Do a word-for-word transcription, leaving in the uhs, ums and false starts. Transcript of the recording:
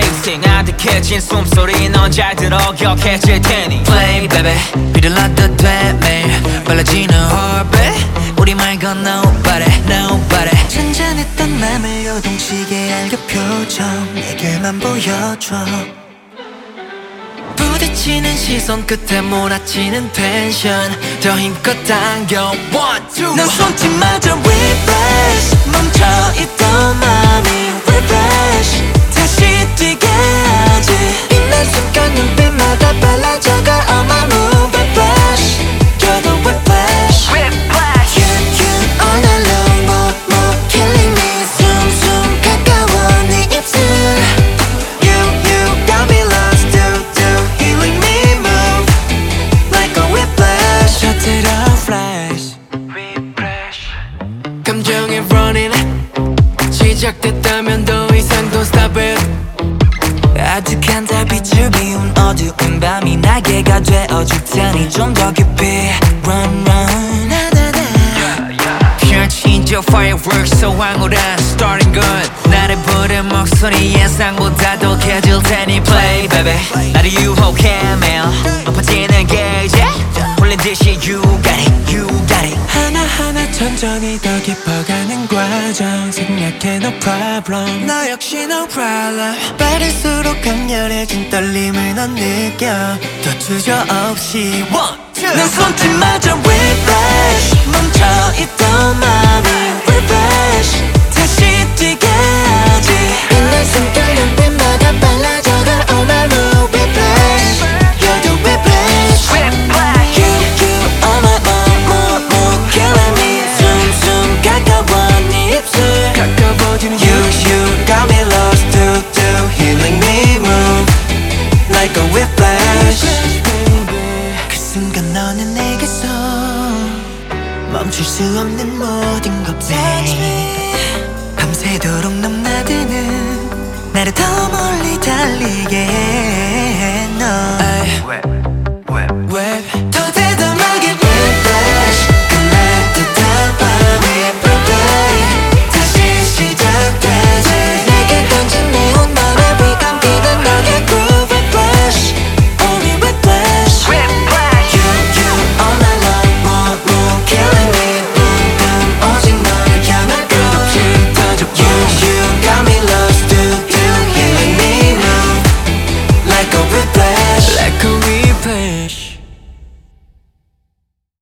인생 아득해진 숨소리 넌 잘 들어 기억해질 테니 Play baby 비를 놔둬 돼 매일 빨라지는 heartbeat 우리말 건 nobody nobody 잔잔했던 맘을 요동치게 알게 표정 내게만 보여줘 부딪히는 시선 끝에 몰아치는 텐션 더 힘껏 당겨 One, two 넌 손짓마저 refresh 멈춰있던 맘이 refresh 다시 뛰게 하지 빛난 순간 눈빛마다 빨라져가 all my move refresh You're the refresh Whiplash You, you all night long more, more killing me 숨숨 가까워 네 입술 You, you got me lost do, do healing me move like a whiplash Shut it off flash Whiplash 감정이 running 시작됐다면 더 이상 don't stop it 아득한 달빛을 비운 어두운 밤이 날개가 되어줄 테니 좀 더 깊이 Run run 펼친 저 fireworks 소 황홀한 starting gun 나를 부른 목소리 예상보다 독해질 테니 play baby 나를 유혹해 매일 높아지는 게이지 홀린 듯이 you got it you got it 하나하나 천천히 더 깊어가는 과정 생략해 no problem 너 역시 no problem 빠를수록 강렬해진 떨림을 넌 느껴 더 주저없이 One, two 넌 손짓마저 refresh 멈춰있던 맘이 refresh 다시 뛰게 하지 빛난 순간 눈빛마다 빨라져가 all my move refresh You're the refresh Whiplash You, you all my more, more, more killing me 숨숨 가까워 네 입술 가까워지는 You, you got me lost do, do healing me move like a whiplash 그 순간 너는 내게서 멈출 수 없는 모든 것 babe 밤새도록 넘나드는 나를 더